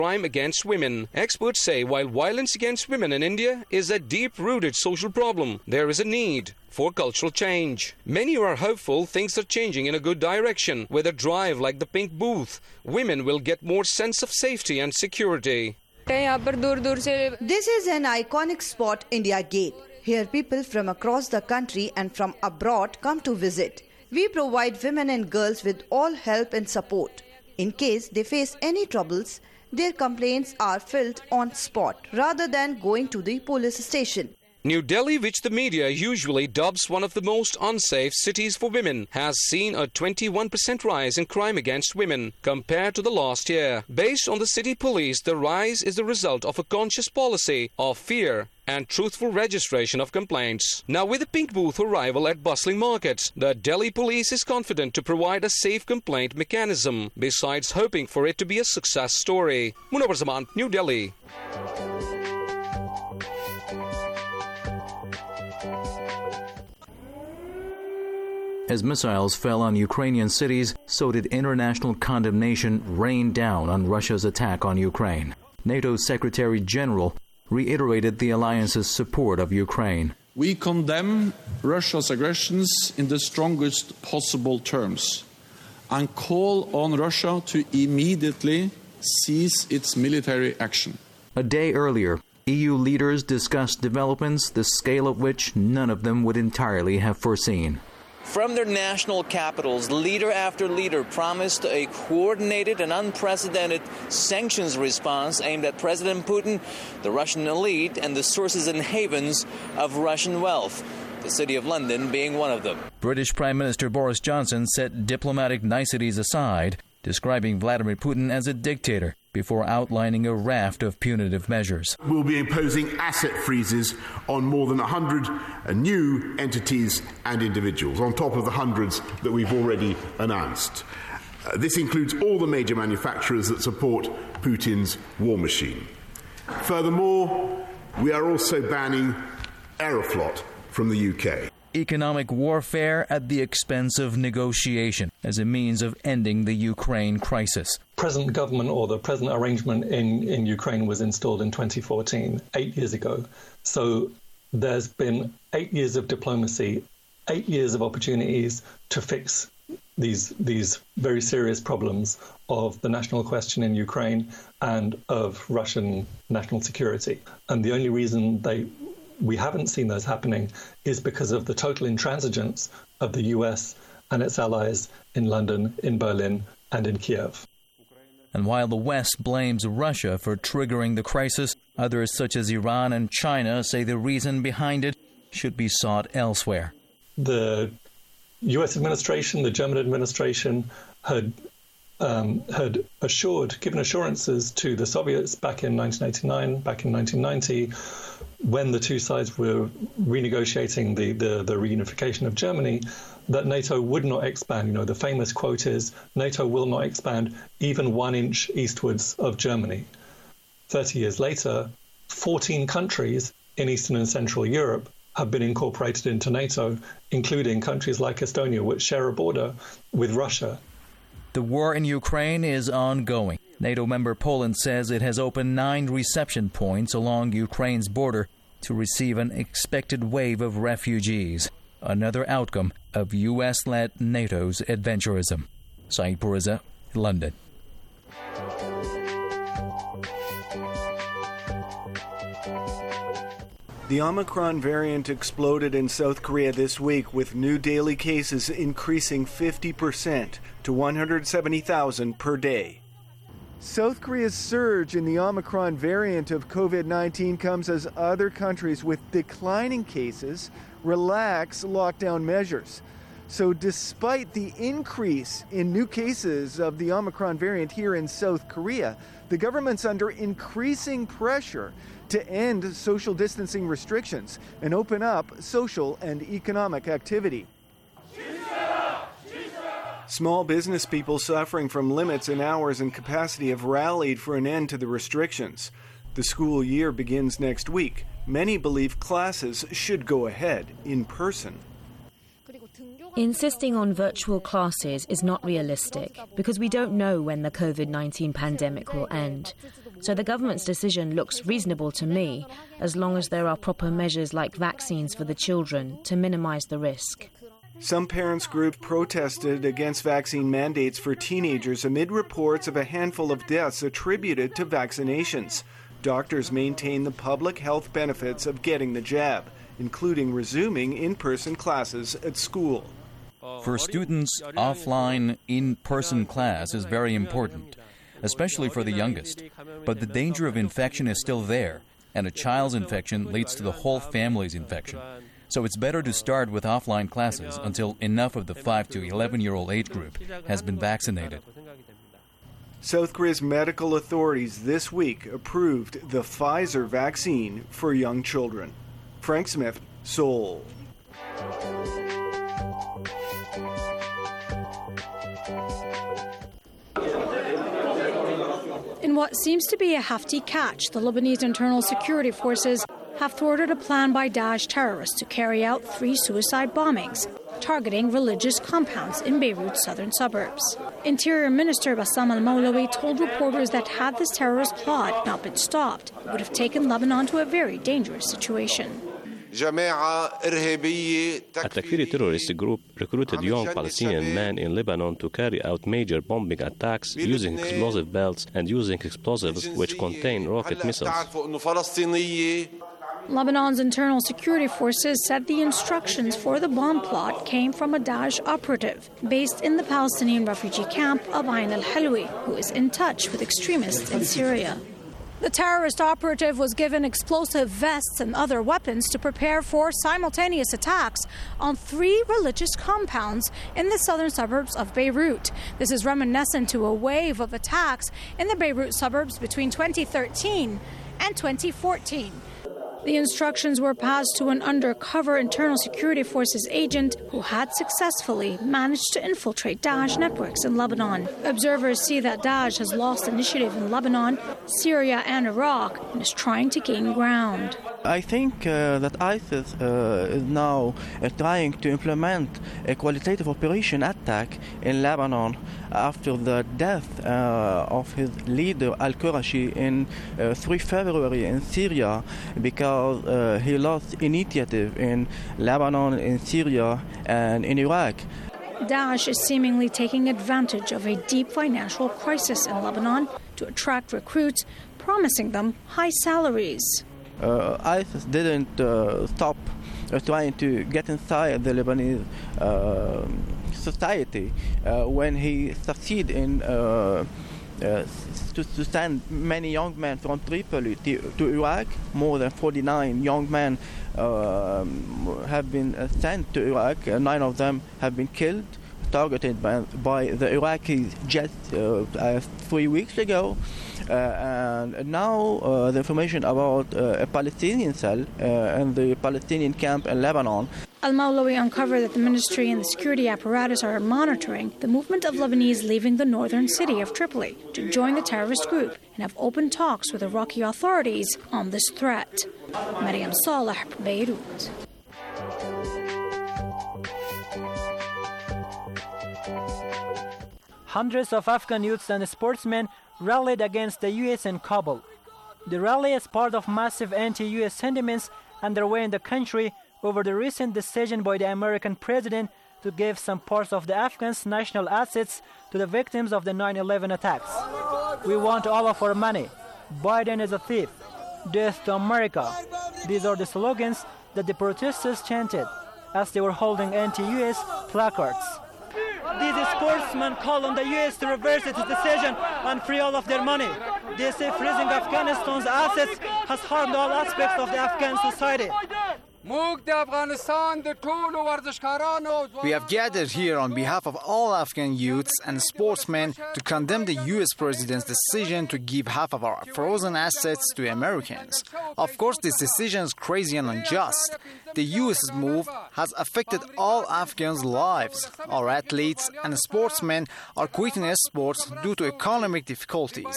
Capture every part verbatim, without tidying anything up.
crime against women. Experts say while violence against women in India is a deep-rooted social problem, there is a need for cultural change. Many who are hopeful things are changing in a good direction. With a drive like the Pink Booth, women will get more sense of safety and security. This is an iconic spot, India Gate. Here people from across the country and from abroad come to visit. We provide women and girls with all help and support. In case they face any troubles, their complaints are filled on spot rather than going to the police station. New Delhi, which the media usually dubs one of the most unsafe cities for women, has seen a twenty-one percent rise in crime against women compared to the last year. Based on the city police, the rise is the result of a conscious policy of fear and truthful registration of complaints. Now, with the Pink Booth arrival at bustling markets, the Delhi police is confident to provide a safe complaint mechanism, besides hoping for it to be a success story. Munawar Zaman, New Delhi. As missiles fell on Ukrainian cities, so did international condemnation rain down on Russia's attack on Ukraine. NATO Secretary General reiterated the alliance's support of Ukraine. We condemn Russia's aggressions in the strongest possible terms and call on Russia to immediately cease its military action. A day earlier, E U leaders discussed developments the scale of which none of them would entirely have foreseen. From their national capitals, leader after leader promised a coordinated and unprecedented sanctions response aimed at President Putin, the Russian elite, and the sources and havens of Russian wealth, the City of London being one of them. British Prime Minister Boris Johnson set diplomatic niceties aside, describing Vladimir Putin as a dictator, before outlining a raft of punitive measures. We'll be imposing asset freezes on more than one hundred new entities and individuals, on top of the hundreds that we've already announced. Uh, this includes all the major manufacturers that support Putin's war machine. Furthermore, we are also banning Aeroflot from the U K. Economic warfare at the expense of negotiation as a means of ending the Ukraine crisis. Present government or the present arrangement in, in Ukraine was installed in twenty fourteen, eight years ago. So there's been eight years of diplomacy, eight years of opportunities to fix these these very serious problems of the national question in Ukraine and of Russian national security. And the only reason they we haven't seen those happening is because of the total intransigence of the U S and its allies in London, in Berlin, and in Kiev. And while the West blames Russia for triggering the crisis, others such as Iran and China say the reason behind it should be sought elsewhere. The U S administration, the German administration, had um, had assured, given assurances to the Soviets back in nineteen eighty-nine, back in nineteen ninety, when the two sides were renegotiating the, the, the reunification of Germany, that NATO would not expand. You know, the famous quote is, NATO will not expand even one inch eastwards of Germany. thirty years later, fourteen countries in Eastern and Central Europe have been incorporated into NATO, including countries like Estonia, which share a border with Russia. The war in Ukraine is ongoing. NATO member Poland says it has opened nine reception points along Ukraine's border to receive an expected wave of refugees, another outcome of U S-led NATO's adventurism. Saeed Puriza, London. The Omicron variant exploded in South Korea this week, with new daily cases increasing fifty percent to one hundred seventy thousand per day. South Korea's surge in the Omicron variant of COVID nineteen comes as other countries with declining cases relax lockdown measures. So despite the increase in new cases of the Omicron variant here in South Korea, the government's under increasing pressure to end social distancing restrictions and open up social and economic activity. Small business people suffering from limits in hours and capacity have rallied for an end to the restrictions. The school year begins next week. Many believe classes should go ahead in person. Insisting on virtual classes is not realistic because we don't know when the COVID nineteen pandemic will end. So the government's decision looks reasonable to me, as long as there are proper measures like vaccines for the children to minimize the risk. Some parents' groups protested against vaccine mandates for teenagers amid reports of a handful of deaths attributed to vaccinations. Doctors maintain the public health benefits of getting the jab, including resuming in-person classes at school. For students, offline, in-person class is very important, especially for the youngest. But the danger of infection is still there, and a child's infection leads to the whole family's infection. So it's better to start with offline classes until enough of the five to eleven-year-old age group has been vaccinated. South Korea's medical authorities this week approved the Pfizer vaccine for young children. Frank Smith, Seoul. In what seems to be a hefty catch, the Lebanese internal security forces have thwarted a plan by Daesh terrorists to carry out three suicide bombings targeting religious compounds in Beirut's southern suburbs. Interior Minister Bassam al-Mawlawi told reporters that had this terrorist plot not been stopped, it would have taken Lebanon to a very dangerous situation. A Takfiri terrorist group recruited young Palestinian men in Lebanon to carry out major bombing attacks using explosive belts and using explosives which contain rocket missiles. Lebanon's internal security forces said the instructions for the bomb plot came from a Daesh operative based in the Palestinian refugee camp of Ain al-Halwi, who is in touch with extremists in Syria. The terrorist operative was given explosive vests and other weapons to prepare for simultaneous attacks on three religious compounds in the southern suburbs of Beirut. This is reminiscent to a wave of attacks in the Beirut suburbs between twenty thirteen and twenty fourteen. The instructions were passed to an undercover internal security forces agent who had successfully managed to infiltrate Daesh networks in Lebanon. Observers see that Daesh has lost initiative in Lebanon, Syria and Iraq and is trying to gain ground. I think uh, that ISIS uh, is now uh, trying to implement a qualitative operation attack in Lebanon after the death uh, of his leader al-Qurashi in uh, three February in Syria, because uh, he lost initiative in Lebanon, in Syria and in Iraq. Daesh is seemingly taking advantage of a deep financial crisis in Lebanon to attract recruits, promising them high salaries. Uh, ISIS didn't uh, stop uh, trying to get inside the Lebanese uh, society uh, when he succeeded in uh, uh, to, to send many young men from Tripoli to, to Iraq. More than forty-nine young men uh, have been uh, sent to Iraq. Uh, nine of them have been killed, targeted by, by the Iraqi jets uh, uh, three weeks ago. Uh, and now uh, the information about uh, a Palestinian cell uh, in the Palestinian camp in Lebanon. Al-Mawlawi uncovered that the ministry and the security apparatus are monitoring the movement of Lebanese leaving the northern city of Tripoli to join the terrorist group and have opened talks with Iraqi authorities on this threat. Mariam Saleh, Beirut. Hundreds of Afghan youths and sportsmen rallied against the U S in Kabul. The rally is part of massive anti-U S sentiments underway in the country over the recent decision by the American president to give some parts of the Afghans' national assets to the victims of the nine eleven attacks. We want all of our money. Biden is a thief. Death to America. These are the slogans that the protesters chanted as they were holding anti-U S placards. These sportsmen call on the U S to reverse its decision and free all of their money. They say freezing Afghanistan's assets has harmed all aspects of the Afghan society. We have gathered here on behalf of all Afghan youths and sportsmen to condemn the U S president's decision to give half of our frozen assets to Americans. Of course, this decision is crazy and unjust. The U S's move has affected all Afghans' lives. Our athletes and sportsmen are quitting sports due to economic difficulties.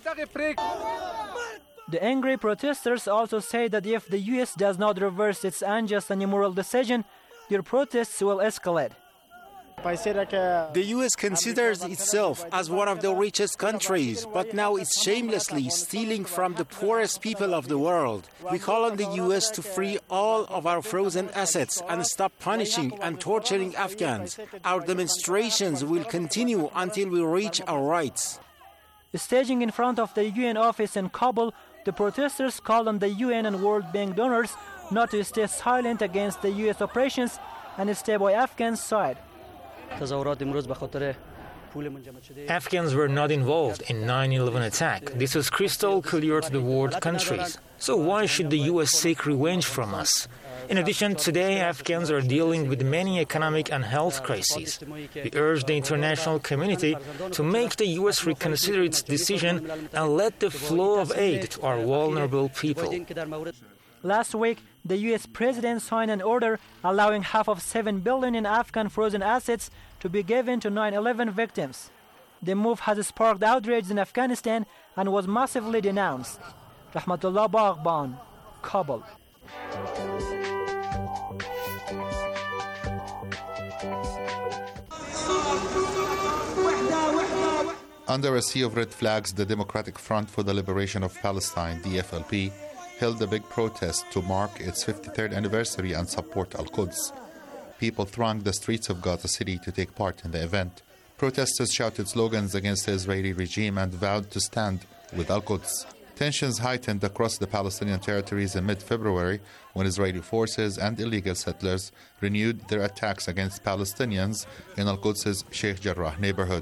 The angry protesters also say that if the U S does not reverse its unjust and immoral decision, their protests will escalate. The U S considers itself as one of the richest countries, but now it's shamelessly stealing from the poorest people of the world. We call on the U S to free all of our frozen assets and stop punishing and torturing Afghans. Our demonstrations will continue until we reach our rights. Staging in front of the U N office in Kabul, the protesters called on the U N and World Bank donors not to stay silent against the U S operations and stay by Afghans' side. Afghans were not involved in nine eleven attack. This was crystal clear to the world countries. So why should the U S seek revenge from us? In addition, today Afghans are dealing with many economic and health crises. We urge the international community to make the U S reconsider its decision and let the flow of aid to our vulnerable people. Last week, the U S president signed an order allowing half of seven billion dollars in Afghan frozen assets to be given to nine eleven victims. The move has sparked outrage in Afghanistan and was massively denounced. Rahmatullah Baghban, Kabul. Under a sea of red flags, the Democratic Front for the Liberation of Palestine, D F L P, held a big protest to mark its fifty-third anniversary and support Al-Quds. People thronged the streets of Gaza City to take part in the event. Protesters shouted slogans against the Israeli regime and vowed to stand with Al-Quds. Tensions heightened across the Palestinian territories in mid-February when Israeli forces and illegal settlers renewed their attacks against Palestinians in Al-Quds' Sheikh Jarrah neighborhood.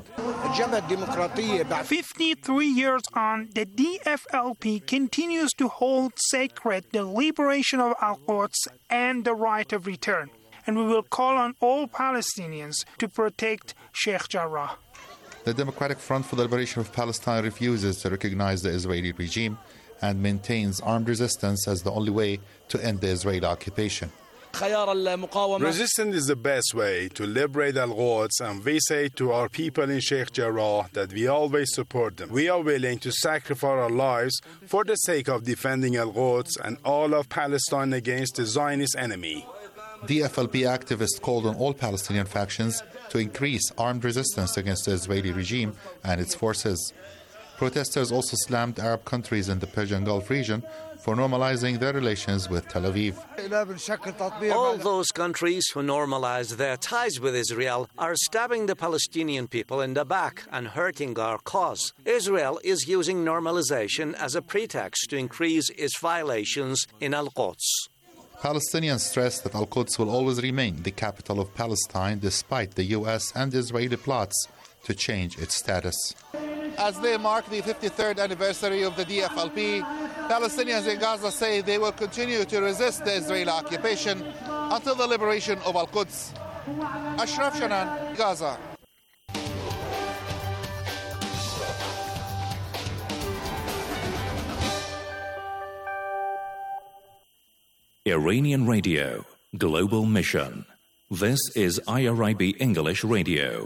fifty-three years on, the D F L P continues to hold sacred the liberation of Al-Quds and the right of return. And we will call on all Palestinians to protect Sheikh Jarrah. The Democratic Front for the Liberation of Palestine refuses to recognize the Israeli regime and maintains armed resistance as the only way to end the Israeli occupation. Resistance is the best way to liberate Al-Quds, and we say to our people in Sheikh Jarrah that we always support them. We are willing to sacrifice our lives for the sake of defending Al-Quds and all of Palestine against the Zionist enemy. D F L P activists called on all Palestinian factions to increase armed resistance against the Israeli regime and its forces. Protesters also slammed Arab countries in the Persian Gulf region for normalizing their relations with Tel Aviv. All those countries who normalize their ties with Israel are stabbing the Palestinian people in the back and hurting our cause. Israel is using normalization as a pretext to increase its violations in Al-Quds. Palestinians stress that Al-Quds will always remain the capital of Palestine despite the U S and Israeli plots to change its status. As they mark the fifty-third anniversary of the D F L P, Palestinians in Gaza say they will continue to resist the Israeli occupation until the liberation of Al-Quds. Ashraf Shanan, Gaza. Iranian Radio, Global Mission. This is I R I B English Radio.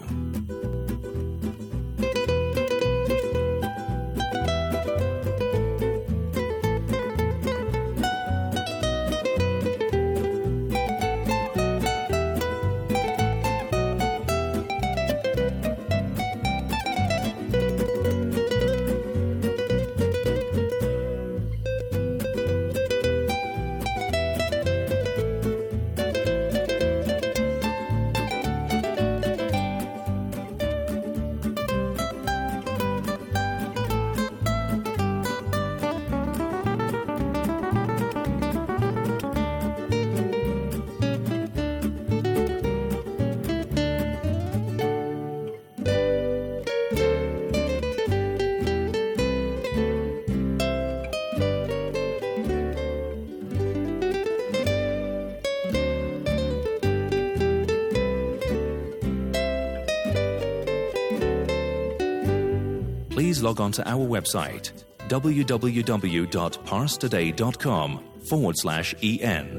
Please log on to our website, www.parstoday.com forward slash EN.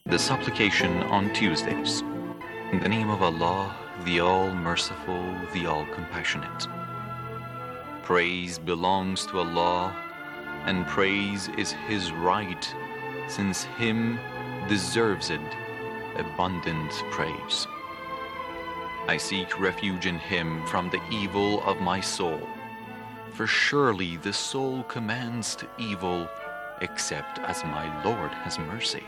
The supplication on Tuesdays. In the name of Allah, the All-Merciful, the All-Compassionate. Praise belongs to Allah, and praise is His right, since Him deserves it abundant praise. I seek refuge in Him from the evil of my soul, for surely the soul commands to evil, except as my Lord has mercy.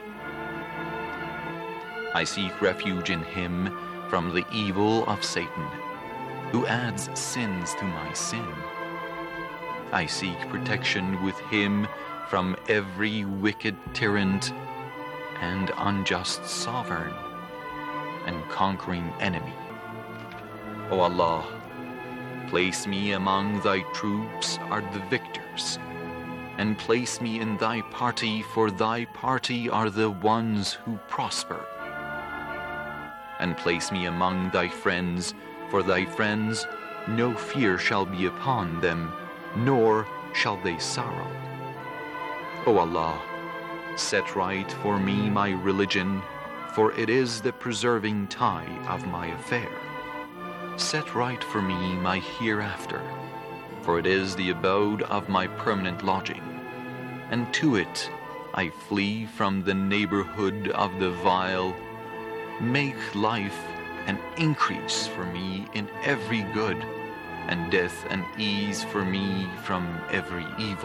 I seek refuge in Him from the evil of Satan, who adds sins to my sin. I seek protection with Him from every wicked tyrant and unjust sovereign and conquering enemy. O Allah, place me among Thy troops are the victors, and place me in Thy party, for Thy party are the ones who prosper. And place me among Thy friends, for Thy friends no fear shall be upon them, nor shall they sorrow. O Allah, set right for me my religion, for it is the preserving tie of my affair. Set right for me my hereafter, for it is the abode of my permanent lodging, and to it I flee from the neighborhood of the vile. Make life an increase for me in every good, and death an ease for me from every evil.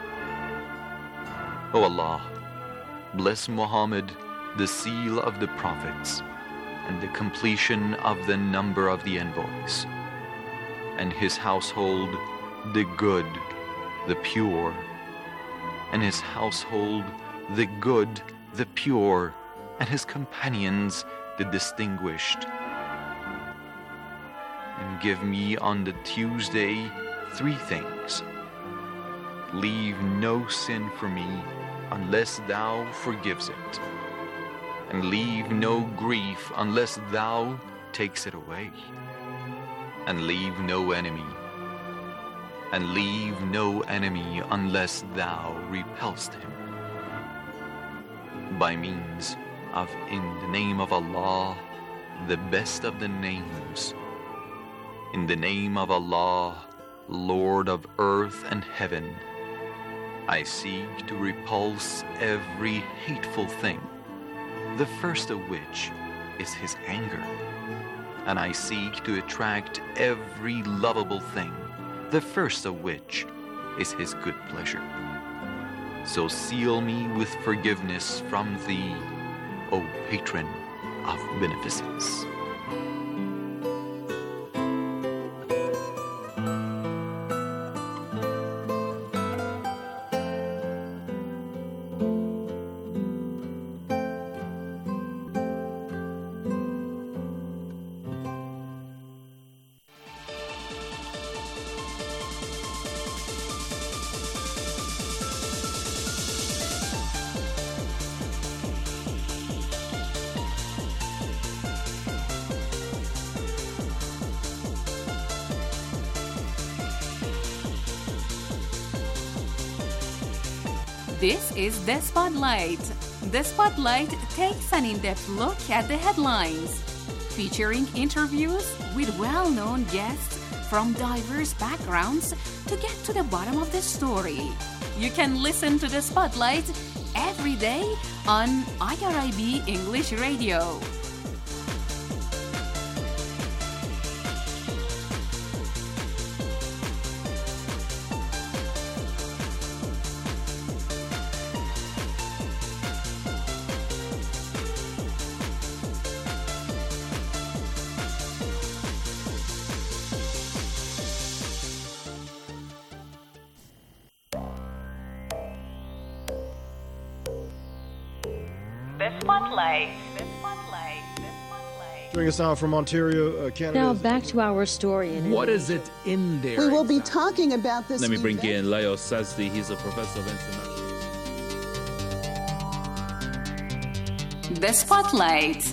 O Allah, bless Muhammad, the seal of the prophets, and the completion of the number of the envoys, and his household, the good, the pure, and his household, the good, the pure, and his companions, the distinguished. And give me on the Tuesday three things. Leave no sin for me unless Thou forgives it, and leave no grief unless Thou takes it away, and leave no enemy, and leave no enemy unless Thou repelst him. By means of in the name of Allah, the best of the names. In the name of Allah, Lord of earth and heaven, I seek to repulse every hateful thing, the first of which is His anger, and I seek to attract every lovable thing, the first of which is His good pleasure. So seal me with forgiveness from Thee, O Patron of beneficence. This is The Spotlight. The Spotlight takes an in-depth look at the headlines, featuring interviews with well-known guests from diverse backgrounds to get to the bottom of the story. You can listen to The Spotlight every day on I R I B English Radio. The Spotlight. Joining us now from Ontario, uh, Canada. Now back to our story. In what is it in there? We will be talking about this. Let me bring event. in Leo Sazdi. He's a professor of international. The Spotlight.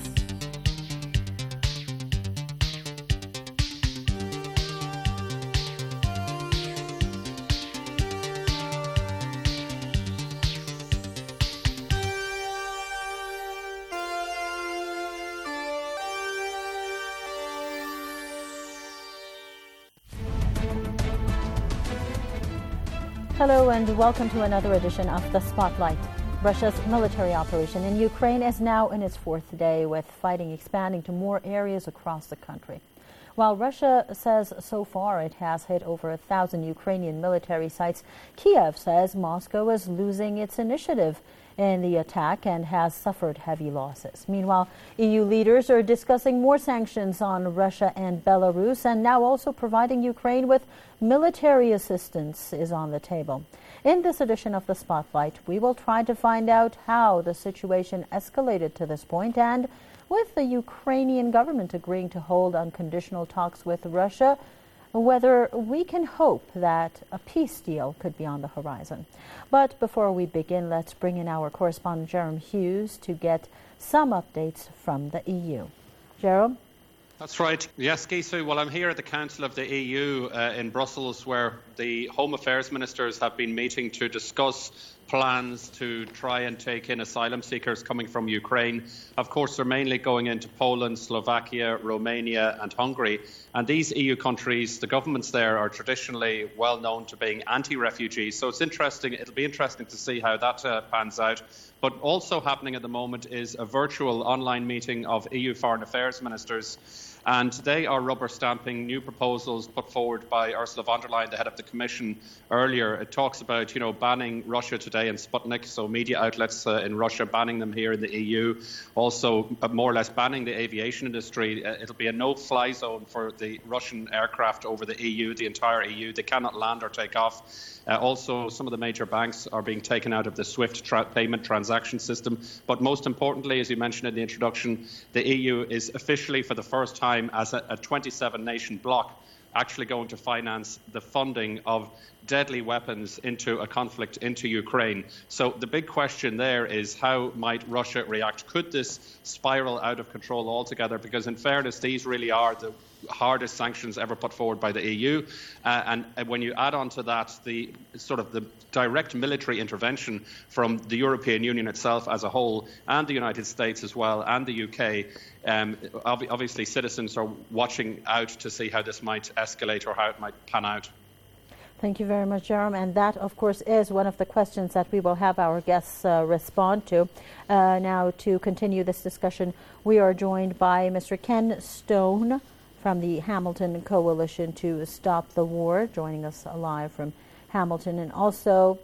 Hello and welcome to another edition of The Spotlight. Russia's military operation in Ukraine is now in its fourth day, with fighting expanding to more areas across the country. While Russia says so far it has hit over a thousand Ukrainian military sites, Kiev says Moscow is losing its initiative in the attack and has suffered heavy losses. Meanwhile, E U leaders are discussing more sanctions on Russia and Belarus, and now also providing Ukraine with military assistance is on the table. In this edition of The Spotlight, we will try to find out how the situation escalated to this point, and with the Ukrainian government agreeing to hold unconditional talks with Russia, whether we can hope that a peace deal could be on the horizon. But before we begin, let's bring in our correspondent Jerome Hughes to get some updates from the E U. Jerome? That's right. Yes, Gisu. Well, I'm here at the Council of the E U uh, in Brussels, where the Home Affairs Ministers have been meeting to discuss plans to try and take in asylum seekers coming from Ukraine. Of course, they're mainly going into Poland, Slovakia, Romania and Hungary. And these E U countries, the governments there are traditionally well known to being anti-refugee. So it's interesting. It'll be interesting to see how that uh, pans out. But also happening at the moment is a virtual online meeting of E U foreign affairs ministers. And they are rubber stamping new proposals put forward by Ursula von der Leyen, the head of the Commission, earlier. It talks about, you know, banning Russia Today and Sputnik, so media outlets uh, in Russia, banning them here in the E U. Also, uh, more or less banning the aviation industry. Uh, it'll be a no-fly zone for the Russian aircraft over the E U, the entire E U. They cannot land or take off. Uh, also, some of the major banks are being taken out of the SWIFT tra- payment transaction system. But most importantly, as you mentioned in the introduction, the E U is officially, for the first time, as a twenty-seven nation bloc, actually going to finance the funding of deadly weapons into a conflict into Ukraine. So the big question there is, how might Russia react? Could this spiral out of control altogether? Because in fairness, these really are the hardest sanctions ever put forward by the E U. Uh, and uh, when you add on to that the sort of the direct military intervention from the European Union itself as a whole, and the United States as well, and the U K, um, ob- obviously citizens are watching out to see how this might escalate or how it might pan out. Thank you very much, Jerome. And that, of course, is one of the questions that we will have our guests uh, respond to. Uh, now, to continue this discussion, we are joined by Mister Ken Stone from the Hamilton Coalition to Stop the War, joining us live from Hamilton. And also,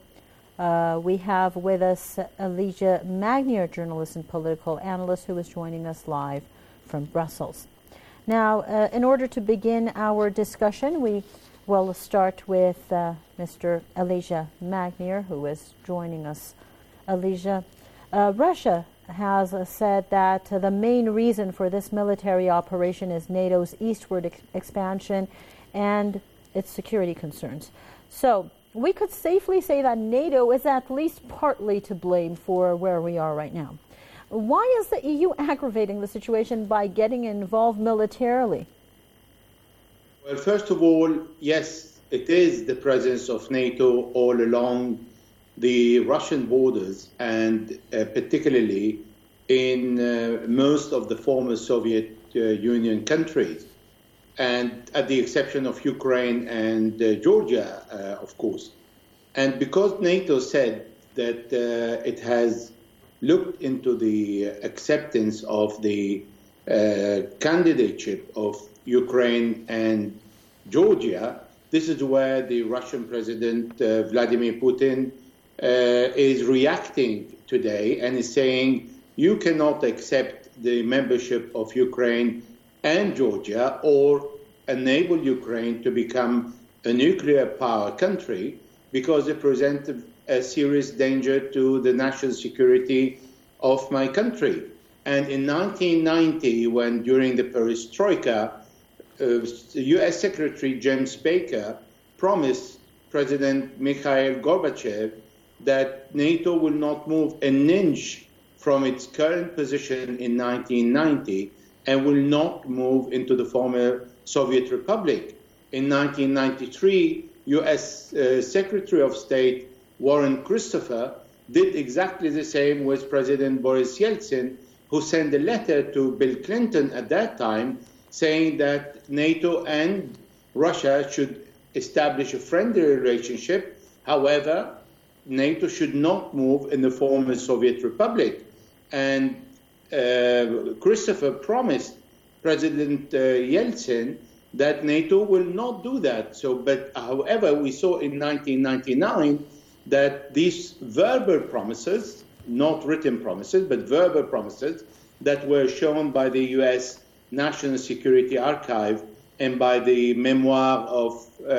uh, we have with us Elijah Magnier, journalist and political analyst, who is joining us live from Brussels. Now, uh, in order to begin our discussion, we will start with uh, Mister Elijah Magnier, who is joining us. Elijah, uh, Russia has uh, said that uh, the main reason for this military operation is NATO's eastward ex- expansion and its security concerns. So we could safely say that NATO is at least partly to blame for where we are right now. Why is the E U aggravating the situation by getting involved militarily? Well, first of all, yes, it is the presence of NATO all along the Russian borders, and uh, particularly in uh, most of the former Soviet uh, Union countries, and at the exception of Ukraine and uh, Georgia, uh, of course. And because NATO said that uh, it has looked into the acceptance of the uh, candidateship of Ukraine and Georgia, this is where the Russian President uh, Vladimir Putin uh, is reacting today and is saying, you cannot accept the membership of Ukraine and Georgia or enable Ukraine to become a nuclear power country because it presents a serious danger to the national security of my country. And in nineteen ninety, when during the perestroika, uh, U S Secretary James Baker promised President Mikhail Gorbachev that NATO will not move an inch from its current position in nineteen ninety and will not move into the former Soviet Republic. In nineteen ninety-three, U S uh, Secretary of State Warren Christopher did exactly the same with President Boris Yeltsin, who sent a letter to Bill Clinton at that time saying that NATO and Russia should establish a friendly relationship, However, NATO should not move in the former Soviet Republic. And uh, Christopher promised President uh, Yeltsin that NATO will not do that. So, but however, we saw in nineteen ninety-nine that these verbal promises, not written promises, but verbal promises that were shown by the U S National Security Archive and by the memoir of uh,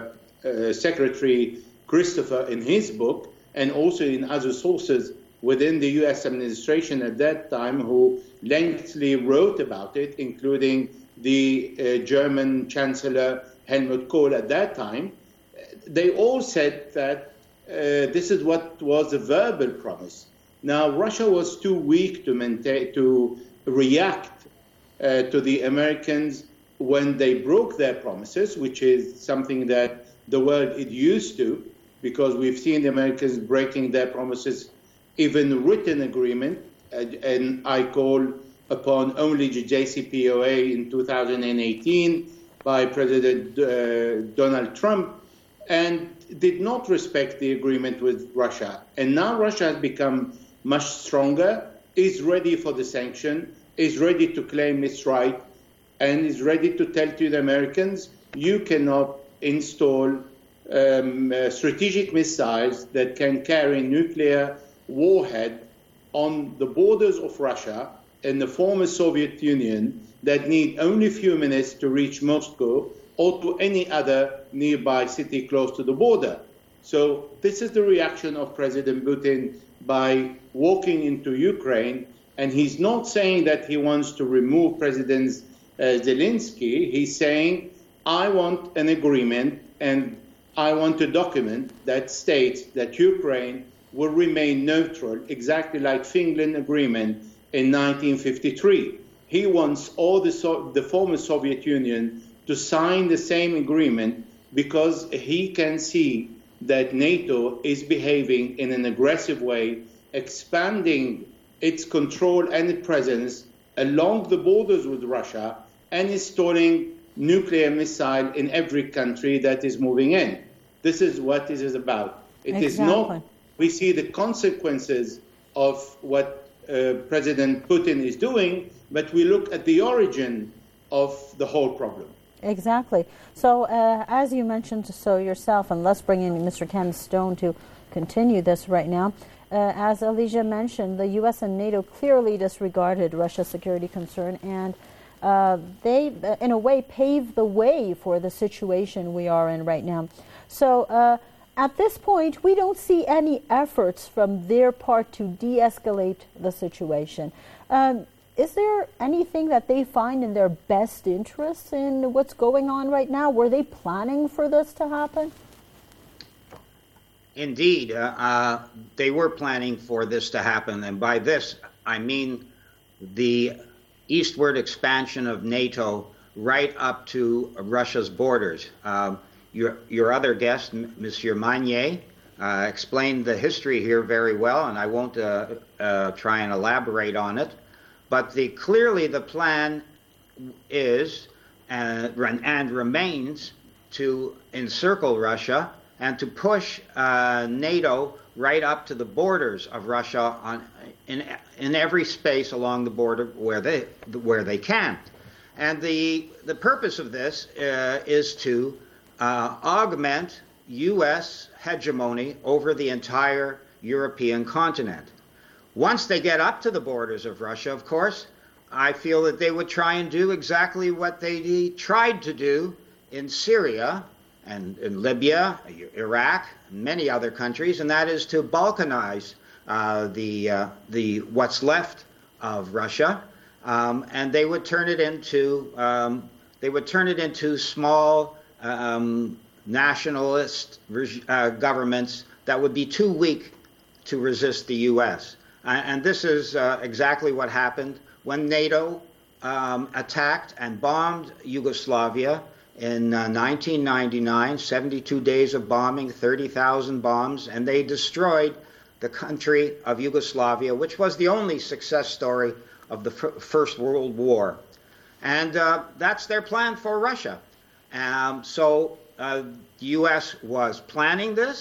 uh, Secretary Christopher in his book, and also in other sources within the U S administration at that time who lengthily wrote about it, including the uh, German Chancellor Helmut Kohl at that time. They all said that uh, this is what was a verbal promise. Now, Russia was too weak to maintain, to react uh, to the Americans when they broke their promises, which is something that the world is used to, because we've seen the Americans breaking their promises, even written agreement, and, and I call upon only the J C P O A in two thousand eighteen by President uh, Donald Trump, and did not respect the agreement with Russia. And now Russia has become much stronger, is ready for the sanction, is ready to claim its right, and is ready to tell to the Americans, you cannot install um, uh, strategic missiles that can carry nuclear warhead on the borders of Russia and the former Soviet Union that need only a few minutes to reach Moscow or to any other nearby city close to the border. So this is the reaction of President Putin by walking into Ukraine, and he's not saying that he wants to remove President uh, Zelensky. He's saying, I want an agreement and I want a document that states that Ukraine will remain neutral, exactly like Finland Agreement in nineteen fifty-three. He wants all the, so- the former Soviet Union to sign the same agreement because he can see that NATO is behaving in an aggressive way, expanding its control and its presence along the borders with Russia and installing nuclear missile in every country that is moving in. This is what it is about. It exactly. is not, we see the consequences of what uh, President Putin is doing, but we look at the origin of the whole problem. Exactly. So, uh, as you mentioned so yourself, and let's bring in Mister Ken Stone to continue this right now. Uh, as Alicia mentioned, the U S and NATO clearly disregarded Russia's security concern, and uh, they, uh, in a way, paved the way for the situation we are in right now. So, uh, at this point, we don't see any efforts from their part to de-escalate the situation. Um, Is there anything that they find in their best interests in what's going on right now? Were they planning for this to happen? Indeed, uh, uh, they were planning for this to happen. And by this, I mean the eastward expansion of NATO right up to Russia's borders. Um, your, your other guest, Monsieur Magnier, uh, explained the history here very well, and I won't uh, uh, try and elaborate on it. But the, clearly the plan is uh, and remains to encircle Russia and to push uh, NATO right up to the borders of Russia on, in, in every space along the border where they, where they can. And the, the purpose of this uh, is to uh, augment U S hegemony over the entire European continent. Once they get up to the borders of Russia, of course, I feel that they would try and do exactly what they tried to do in Syria and in Libya, Iraq, and many other countries, and that is to balkanize uh, the uh, the what's left of Russia, um, and they would turn it into um, they would turn it into small um, nationalist uh, governments that would be too weak to resist the U S. And this is uh, exactly what happened when NATO um, attacked and bombed Yugoslavia in uh, nineteen ninety-nine, seventy-two days of bombing, thirty thousand bombs, and they destroyed the country of Yugoslavia, which was the only success story of the f- First World War. And uh, that's their plan for Russia. Um, so uh, the U S was planning this,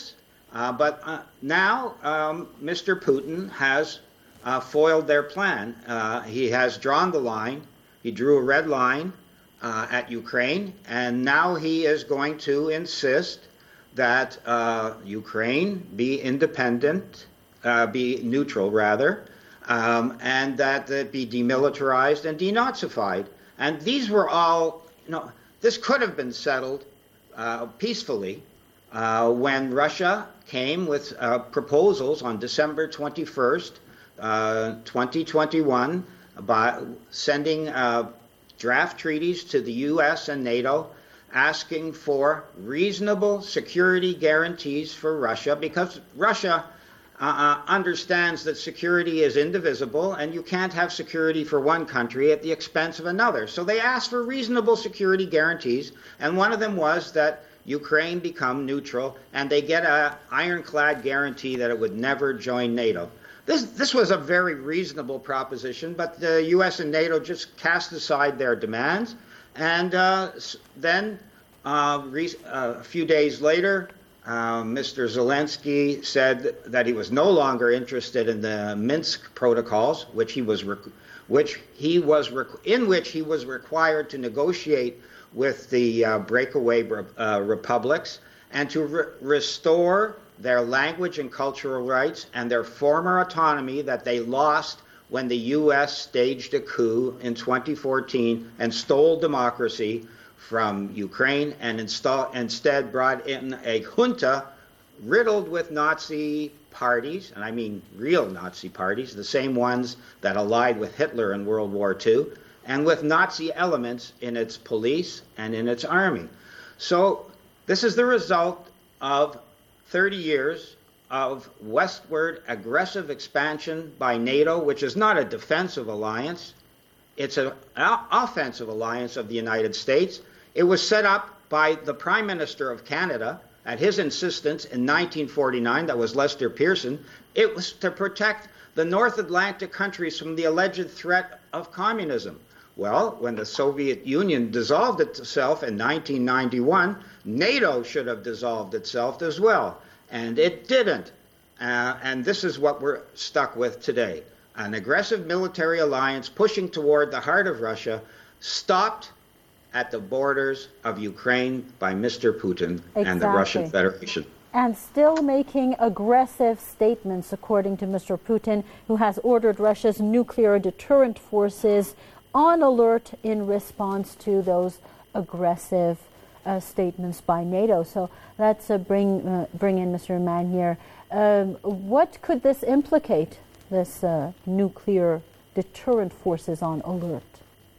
Uh, but uh, now um, Mister Putin has uh, foiled their plan. Uh, he has drawn the line. He drew a red line uh, at Ukraine, and now he is going to insist that uh, Ukraine be independent, uh, be neutral rather, um, and that it be demilitarized and denazified. And these were all, you know, this could have been settled uh, peacefully uh, when Russia came with uh, proposals on December twenty-first, uh, twenty twenty-one, by sending uh, draft treaties to the U S and NATO, asking for reasonable security guarantees for Russia, because Russia uh, understands that security is indivisible and you can't have security for one country at the expense of another. So they asked for reasonable security guarantees, and one of them was that Ukraine become neutral and they get an ironclad guarantee that it would never join NATO. This, this was a very reasonable proposition, but the U S and NATO just cast aside their demands. And uh, then uh, re- uh, a few days later, uh, Mister Zelensky said that he was no longer interested in the Minsk protocols, which he was, rec- which he was rec- in which he was required to negotiate with the uh, breakaway uh, republics and to re- restore their language and cultural rights and their former autonomy that they lost when the U S staged a coup in twenty fourteen and stole democracy from Ukraine and install, instead brought in a junta riddled with Nazi parties, and I mean real Nazi parties, the same ones that allied with Hitler in World War Two, and with Nazi elements in its police and in its army. So this is the result of thirty years of westward aggressive expansion by NATO, which is not a defensive alliance. It's an offensive alliance of the United States. It was set up by the Prime Minister of Canada at his insistence in nineteen forty-nine, that was Lester Pearson. It was to protect the North Atlantic countries from the alleged threat of communism. Well, when the Soviet Union dissolved itself in nineteen ninety-one, NATO should have dissolved itself as well. And it didn't. Uh, and this is what we're stuck with today. An aggressive military alliance pushing toward the heart of Russia, stopped at the borders of Ukraine by Mister Putin Exactly. and the Russian Federation. And still making aggressive statements, according to Mister Putin, who has ordered Russia's nuclear deterrent forces on alert in response to those aggressive Uh, statements by NATO. So let's uh, bring uh, bring in Mister Mann here. Um, what could this implicate, this uh, nuclear deterrent forces on alert?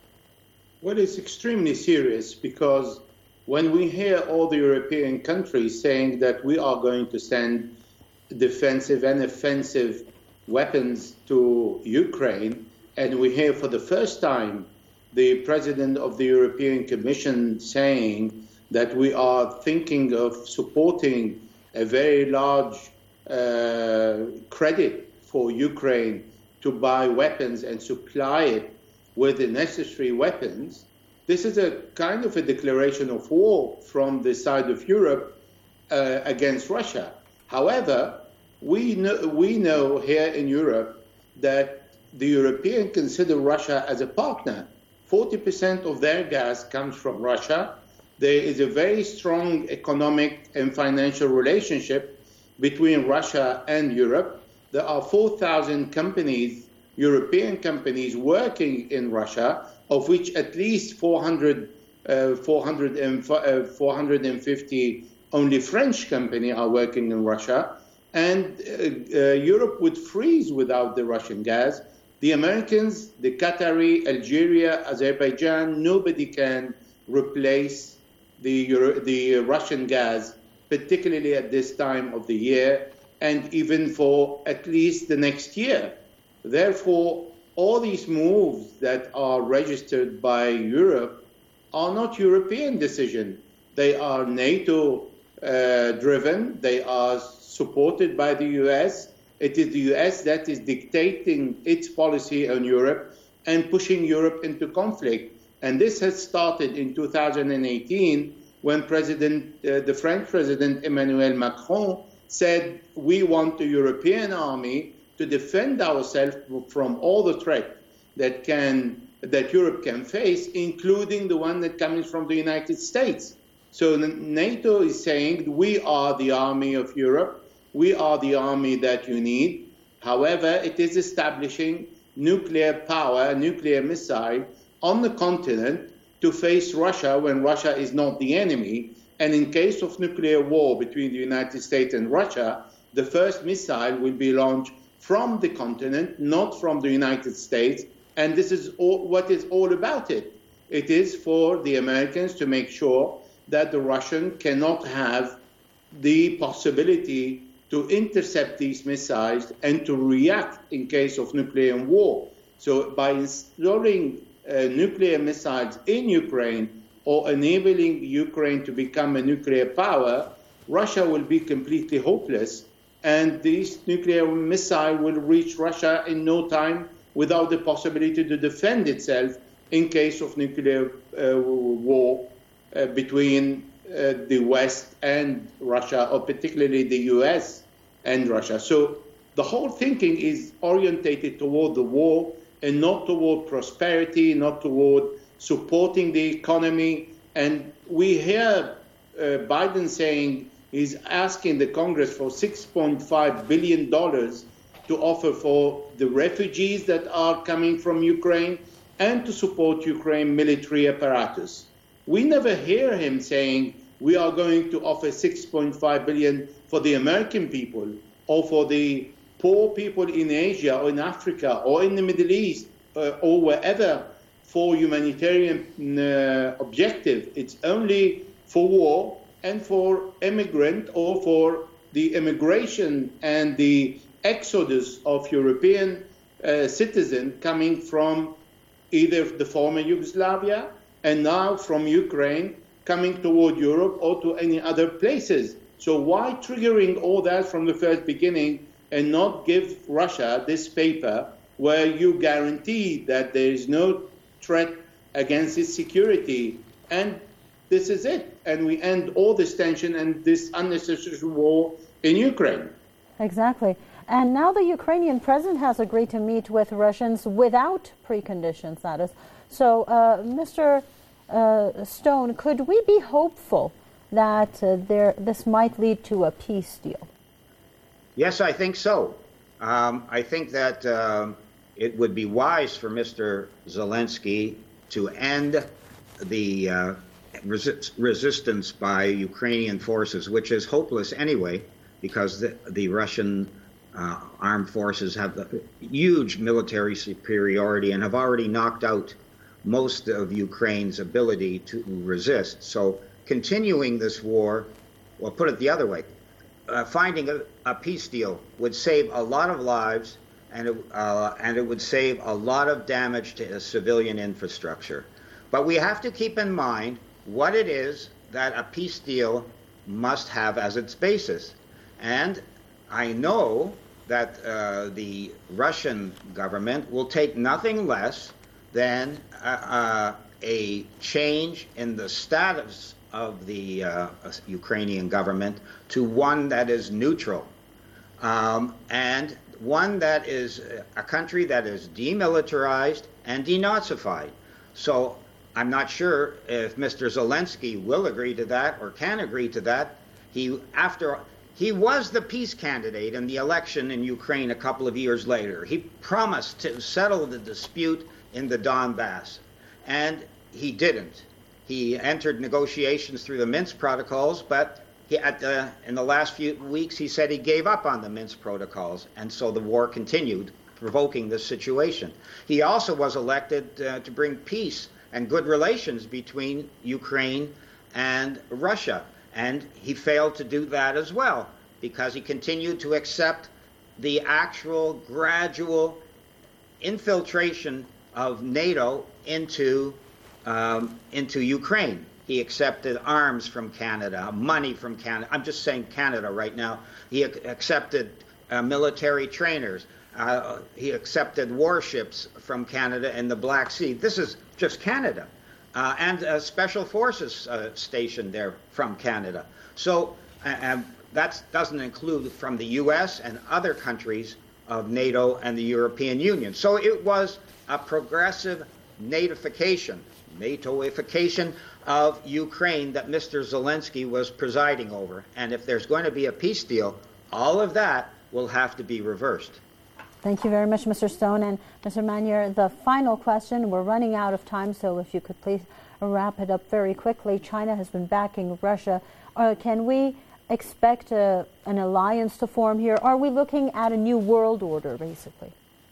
Well, it's extremely serious, because when we hear all the European countries saying that we are going to send defensive and offensive weapons to Ukraine, and we hear for the first time the president of the European Commission saying that we are thinking of supporting a very large uh, credit for Ukraine to buy weapons and supply it with the necessary weapons, this is a kind of a declaration of war from the side of Europe uh, against Russia. However, we know, we know here in Europe that the Europeans consider Russia as a partner. forty percent of their gas comes from Russia. There is a very strong economic and financial relationship between Russia and Europe. There are four thousand companies, European companies, working in Russia, of which at least four hundred, uh, four hundred and, uh, four hundred fifty only French companies are working in Russia. And uh, uh, Europe would freeze without the Russian gas. The Americans, the Qatari, Algeria, Azerbaijan, nobody can replace the Euro- the Russian gas, particularly at this time of the year, and even for at least the next year. Therefore, all these moves that are registered by Europe are not European decisions. They are NATO uh, driven. They are supported by the U S. It is the U S that is dictating its policy on Europe and pushing Europe into conflict. And this has started in two thousand eighteen when President, uh, the French President Emmanuel Macron said we want the European army to defend ourselves from all the threat that can that Europe can face, including the one that comes from the United States. So NATO is saying we are the army of Europe, we are the army that you need. However, it is establishing nuclear power, nuclear missile on the continent to face Russia when Russia is not the enemy. And in case of nuclear war between the United States and Russia, the first missile will be launched from the continent, not from the United States. And this is all, what is all about it. It is for the Americans to make sure that the Russian cannot have the possibility to intercept these missiles and to react in case of nuclear war. So by installing uh, nuclear missiles in Ukraine or enabling Ukraine to become a nuclear power, Russia will be completely hopeless. And this nuclear missile will reach Russia in no time without the possibility to defend itself in case of nuclear uh, war uh, between uh, the West and Russia, or particularly the U S and Russia. So the whole thinking is orientated toward the war and not toward prosperity, not toward supporting the economy. And we hear uh, Biden saying he's asking the Congress for six point five billion dollars to offer for the refugees that are coming from Ukraine and to support Ukraine military apparatus. We never hear him saying we are going to offer six point five billion dollars for the American people or for the poor people in Asia or in Africa or in the Middle East uh, or wherever for humanitarian uh, objective. It's only for war and for immigrant or for the immigration and the exodus of European uh, citizens coming from either the former Yugoslavia and now from Ukraine coming toward Europe or to any other places. So why triggering all that from the first beginning and not give Russia this paper where you guarantee that there is no threat against its security? And this is it. And we end all this tension and this unnecessary war in Ukraine. Exactly. And now the Ukrainian president has agreed to meet with Russians without preconditions, that is. So, uh, Mister Uh, Stone, could we be hopeful that uh, there this might lead to a peace deal? Yes, I think so. Um, I think that uh, it would be wise for Mister Zelensky to end the uh, resi- resistance by Ukrainian forces, which is hopeless anyway, because the, the Russian uh, armed forces have a huge military superiority and have already knocked out most of Ukraine's ability to resist. So continuing this war, well, put it the other way, uh, finding a, a peace deal would save a lot of lives, and it, uh, and it would save a lot of damage to civilian infrastructure. But we have to keep in mind what it is that a peace deal must have as its basis. And I know that uh, the Russian government will take nothing less than uh, uh, a change in the status of the uh, Ukrainian government to one that is neutral, um, and one that is a country that is demilitarized and denazified. So I'm not sure if Mister Zelensky will agree to that or can agree to that. He, after he was the peace candidate in the election in Ukraine a couple of years later. He promised to settle the dispute in the Donbass, and he didn't. He entered negotiations through the Minsk protocols, but he, at the, in the last few weeks he said he gave up on the Minsk protocols, and so the war continued, provoking this situation. He also was elected uh, to bring peace and good relations between Ukraine and Russia, and he failed to do that as well, because he continued to accept the actual gradual infiltration of NATO into um, into Ukraine. He accepted arms from Canada, money from Canada. I'm just saying Canada right now. He ac- accepted uh, military trainers. Uh, he accepted warships from Canada in the Black Sea. This is just Canada. Uh, and uh, special forces uh, stationed there from Canada. So uh, that doesn't include from the U S and other countries of NATO and the European Union. So it was a progressive NATOification, NATOification of Ukraine that Mister Zelensky was presiding over. And if there's going to be a peace deal, all of that will have to be reversed. Thank you very much, Mister Stone. And Mister Manier, the final question, we're running out of time, so if you could please wrap it up very quickly. China has been backing Russia. Uh, can we expect a, an alliance to form here? Are we looking at a new world order, basically?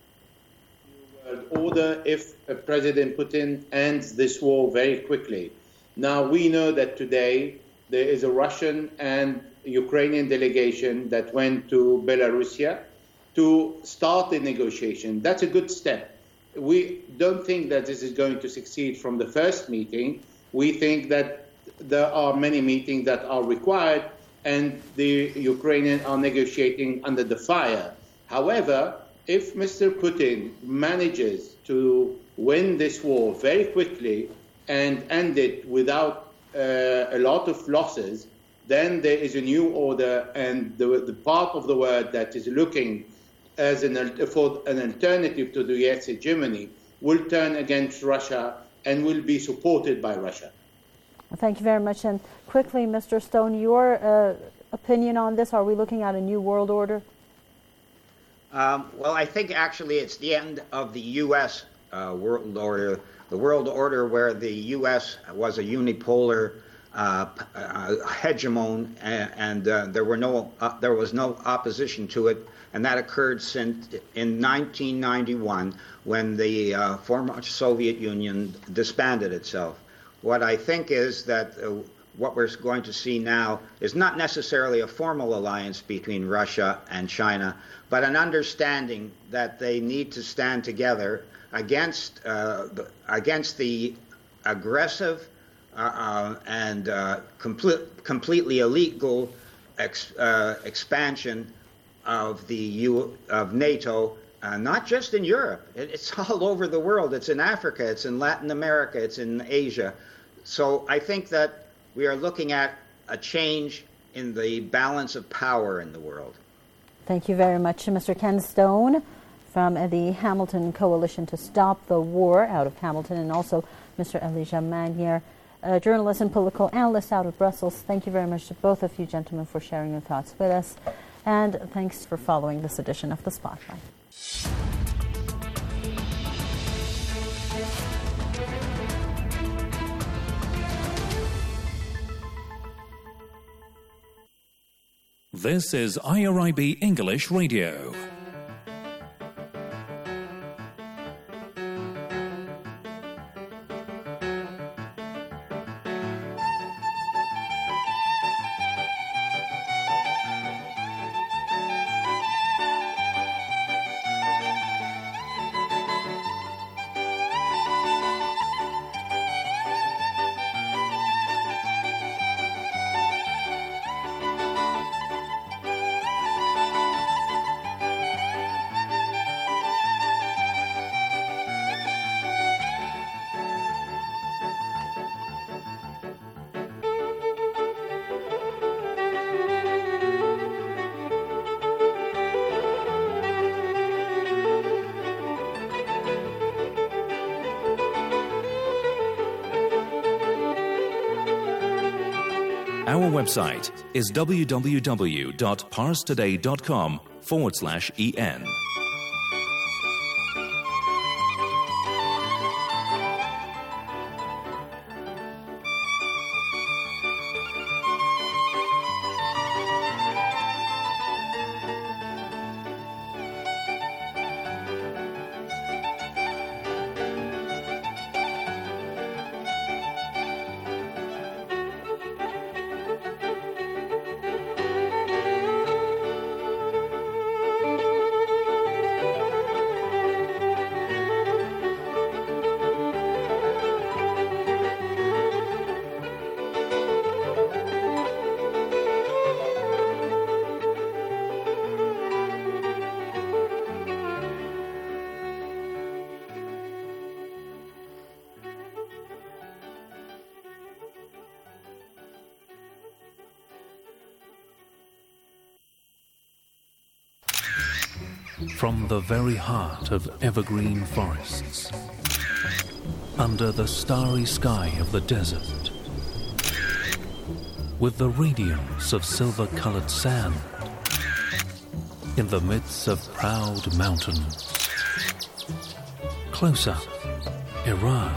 World order if uh, President Putin ends this war very quickly. Now, we know that today there is a Russian and Ukrainian delegation that went to Belarusia to start the negotiation. That's a good step. We don't think that this is going to succeed from the first meeting. We think that there are many meetings that are required, and the Ukrainians are negotiating under the fire. However, if Mister Putin manages to win this war very quickly and end it without uh, a lot of losses, then there is a new order, and the, the part of the world that is looking as an, for an alternative to the U S hegemony will turn against Russia and will be supported by Russia. Well, thank you very much. And quickly, Mister Stone, your uh, opinion on this? Are we looking at a new world order? Um, well, I think actually it's the end of the U S uh, world order, the world order where the U S was a unipolar uh, uh, hegemon, and, and uh, there were no uh, there was no opposition to it, and that occurred since in nineteen ninety-one when the uh, former Soviet Union disbanded itself. What I think is that uh, what we're going to see now is not necessarily a formal alliance between Russia and China, but an understanding that they need to stand together against uh, the, against the aggressive uh, uh, and uh, complete, completely illegal ex, uh, expansion of the U, of NATO, uh, not just in Europe. It, it's all over the world. It's in Africa. It's in Latin America. It's in Asia. So I think that we are looking at a change in the balance of power in the world. Thank you very much, Mister Ken Stone from the Hamilton Coalition to Stop the War out of Hamilton, and also Mister Elijah Manier, a journalist and political analyst out of Brussels. Thank you very much to both of you gentlemen for sharing your thoughts with us, and thanks for following this edition of The Spotlight. This is I R I B English Radio. Our website is www.parstoday.com forward slash en. from the very heart of evergreen forests, under the starry sky of the desert, with the radiance of silver-colored sand, in the midst of proud mountains. Close up, Iran.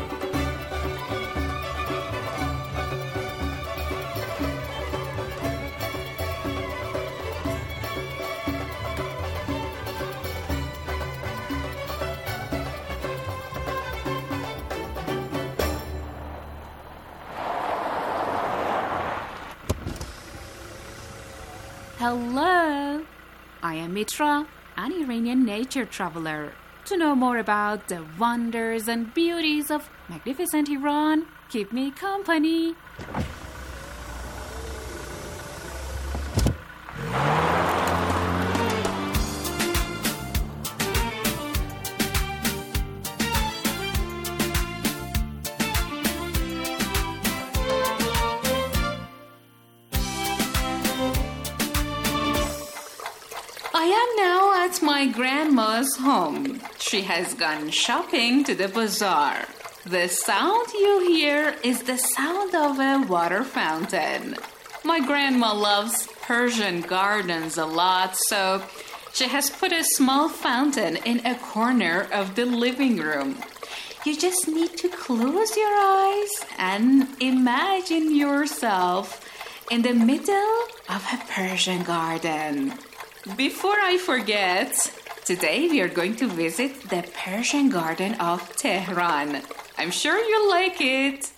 Hello, I am Mitra, an Iranian nature traveler. To know more about the wonders and beauties of magnificent Iran, keep me company. I am now at my grandma's home. She has gone shopping to the bazaar. The sound you hear is the sound of a water fountain. My grandma loves Persian gardens a lot, so she has put a small fountain in a corner of the living room. You just need to close your eyes and imagine yourself in the middle of a Persian garden. Before I forget, today we are going to visit the Persian Garden of Tehran. I'm sure you'll like it.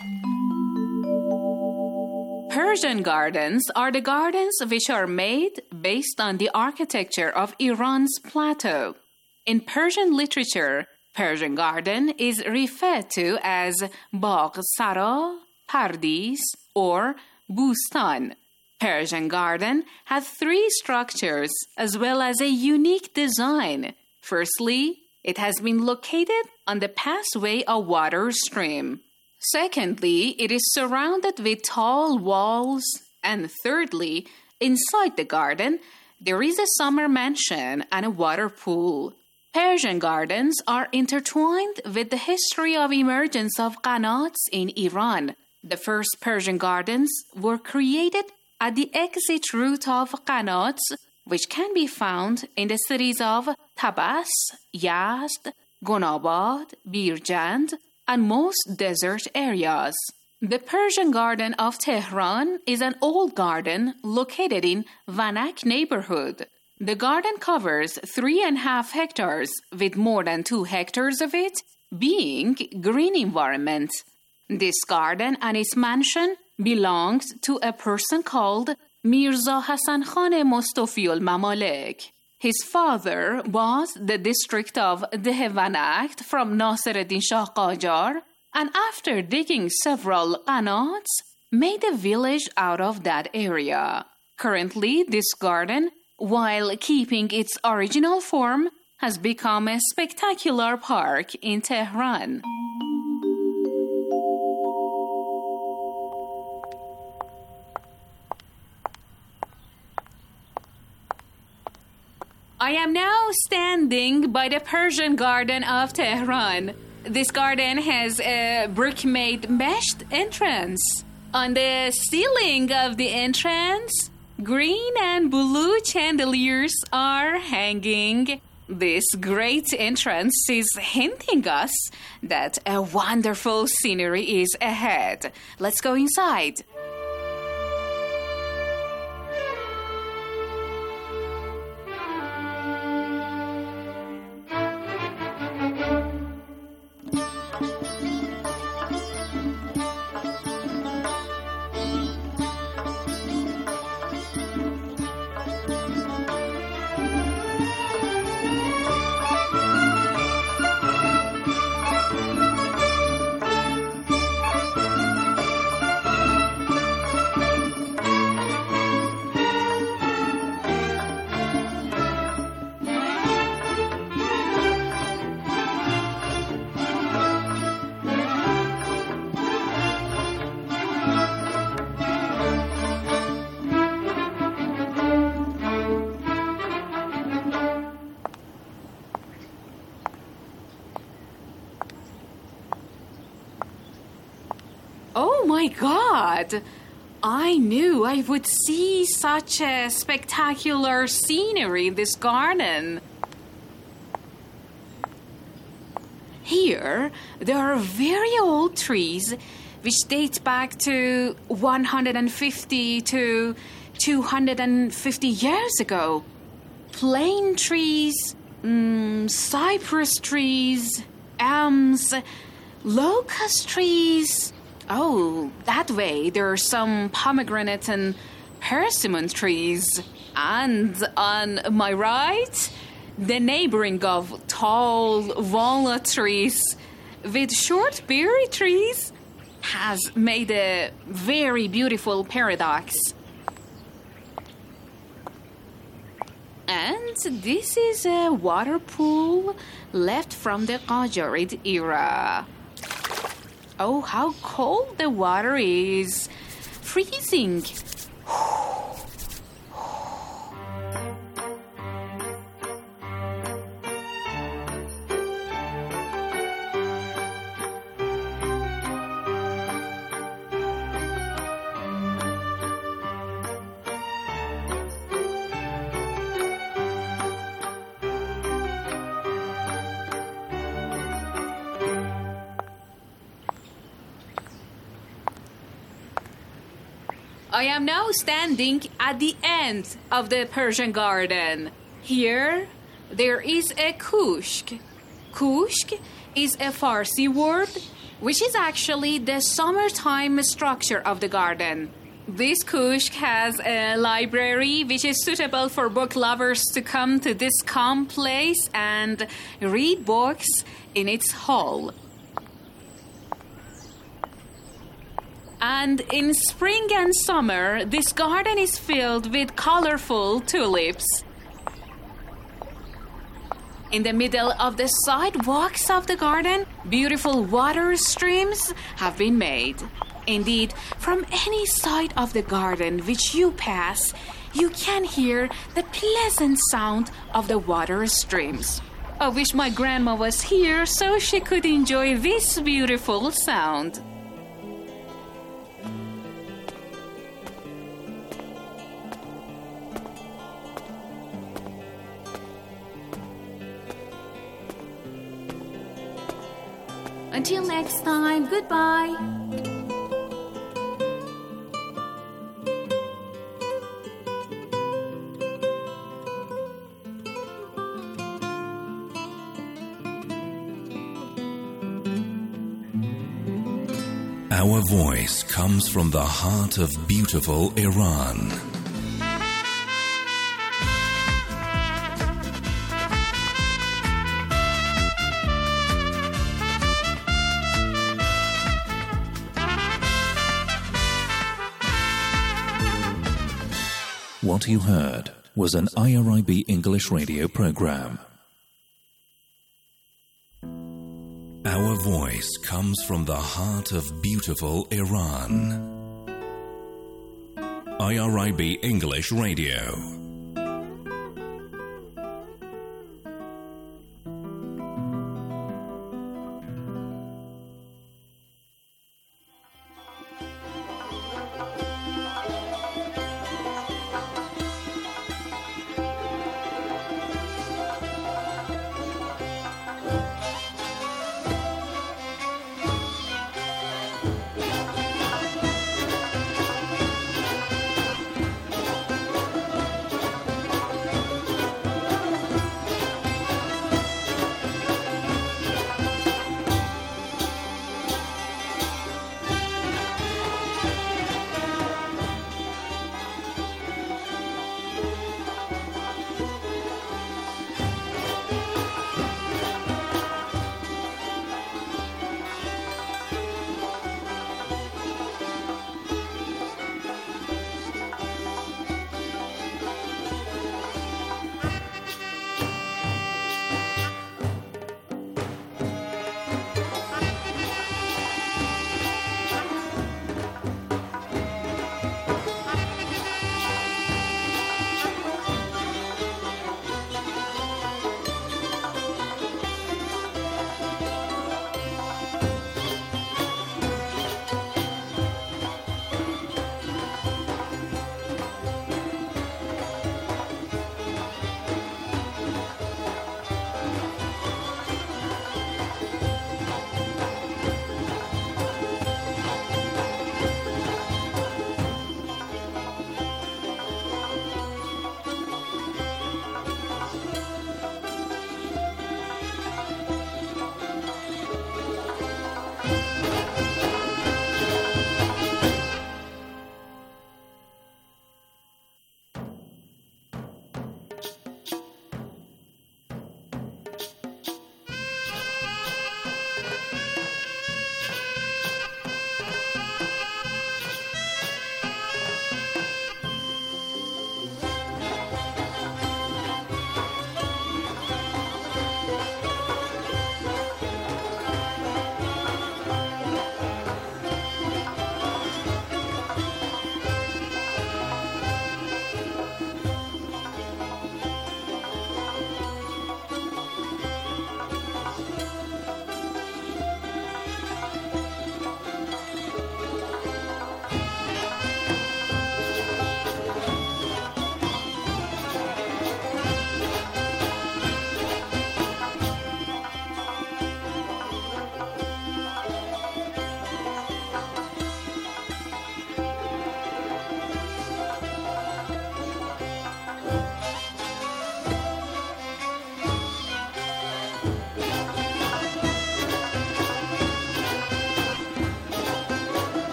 Persian gardens are the gardens which are made based on the architecture of Iran's plateau. In Persian literature, Persian garden is referred to as Bagh Sara, Pardis, or Bustan. Persian garden has three structures as well as a unique design. Firstly, it has been located on the pathway of water stream. Secondly, it is surrounded with tall walls. And thirdly, inside the garden, there is a summer mansion and a water pool. Persian gardens are intertwined with the history of emergence of qanats in Iran. The first Persian gardens were created at the exit route of qanats, which can be found in the cities of Tabas, Yazd, Gonabad, Birjand, and most desert areas. The Persian Garden of Tehran is an old garden located in Vanak neighborhood. The garden covers three and a half hectares, with more than two hectares of it being green environment. This garden and its mansion belonged to a person called Mirza Hasan Khan Mustafiul Mamalek. His father was the district of Dehevanakt from Nasiruddin Shah Qajar, and after digging several qanats, made a village out of that area. Currently, this garden, while keeping its original form, has become a spectacular park in Tehran. I am now standing by the Persian Garden of Tehran. This garden has a brick-made meshed entrance. On the ceiling of the entrance, green and blue chandeliers are hanging. This great entrance is hinting us that a wonderful scenery is ahead. Let's go inside. Oh my God! I knew I would see such a spectacular scenery in this garden. Here, there are very old trees which date back to one hundred fifty to two hundred fifty years ago. Plane trees, mm, cypress trees, elms, locust trees. Oh, that way there are some pomegranate and persimmon trees. And on my right, the neighboring of tall walnut trees with short berry trees has made a very beautiful paradox. And this is a water pool left from the Qajarid era. Oh, how cold the water is. Freezing. I am now standing at the end of the Persian garden. Here, there is a kushk. Kushk is a Farsi word, which is actually the summertime structure of the garden. This kushk has a library which is suitable for book lovers to come to this calm place and read books in its hall. And in spring and summer, this garden is filled with colorful tulips. In the middle of the sidewalks of the garden, beautiful water streams have been made. Indeed, from any side of the garden which you pass, you can hear the pleasant sound of the water streams. I wish my grandma was here so she could enjoy this beautiful sound. Until next time, goodbye. Our voice comes from the heart of beautiful Iran. What you heard was an I R I B English radio program. Our voice comes from the heart of beautiful Iran. I R I B English Radio.